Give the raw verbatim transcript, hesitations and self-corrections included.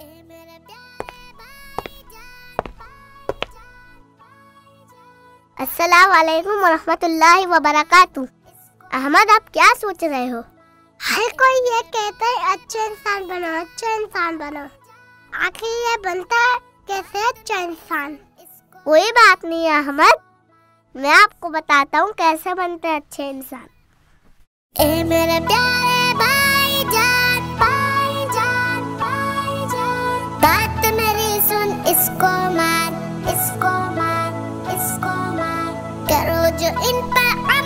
ए मेरे प्यारे भाईजान, भाईजान, भाईजान। अस्सलाम वालेकुम वरहमतुल्लाहि वबरकातुह। अहमद, आप क्या सोच रहे हो? हर कोई ये कहता है अच्छा इंसान बनो, अच्छा इंसान बनो। आखिर ये बनता है कैसे अच्छा इंसान? कोई बात नहीं है अहमद, मैं आपको बताता हूँ कैसे बनते हैं अच्छे इंसान। ए मेरे प्यारे भाईजान, भाईजान, भाईजान, बात मेरी सुन, इसको मान, इसको मान, इसको मान, करो जो इन पर